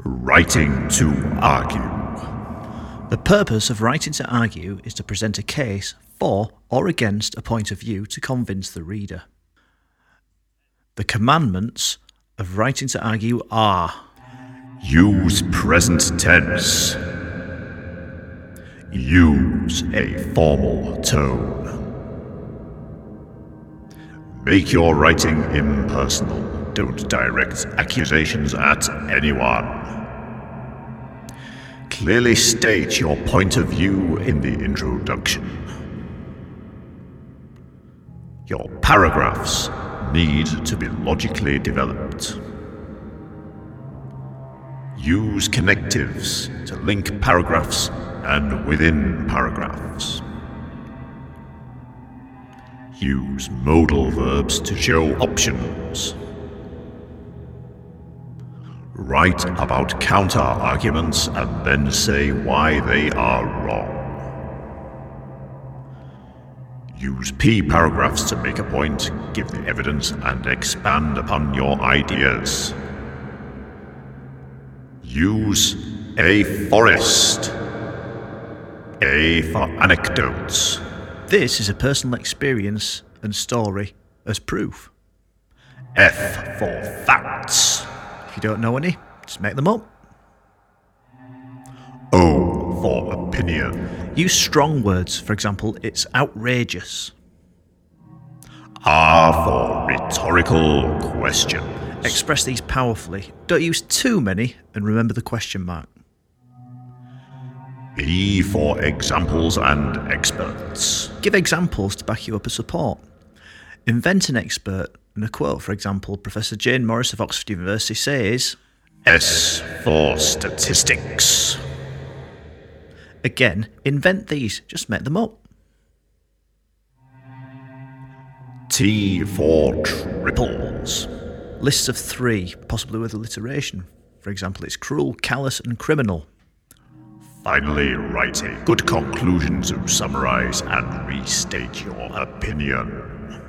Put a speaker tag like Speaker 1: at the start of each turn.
Speaker 1: Writing to argue.
Speaker 2: The purpose of writing to argue is to present a case for or against a point of view to convince the reader. The commandments of writing to argue are:
Speaker 1: Use present tense. Use a formal tone. Make your writing impersonal. Don't direct accusations at anyone. Clearly state your point of view in the introduction. Your paragraphs need to be logically developed. Use connectives to link paragraphs and within paragraphs. Use modal verbs to show options. Write about counter-arguments and then say why they are wrong. Use P-paragraphs to make a point, give the evidence, and expand upon your ideas. Use A forest. A for anecdotes.
Speaker 2: This is a personal experience and story as proof.
Speaker 1: F for facts.
Speaker 2: If you don't know any, just make them up.
Speaker 1: O for opinion.
Speaker 2: Use strong words, for example, it's outrageous.
Speaker 1: R for rhetorical question.
Speaker 2: Express these powerfully. Don't use too many, and remember the question mark.
Speaker 1: E for examples and experts.
Speaker 2: Give examples to back you up as support. Invent an expert, and a quote, for example, Professor Jane Morris of Oxford University says,
Speaker 1: S for statistics.
Speaker 2: Again, invent these, just make them up.
Speaker 1: T for triples.
Speaker 2: Lists of 3, possibly with alliteration. For example, it's cruel, callous, and criminal.
Speaker 1: Finally, write a good conclusion to summarize and restate your opinion.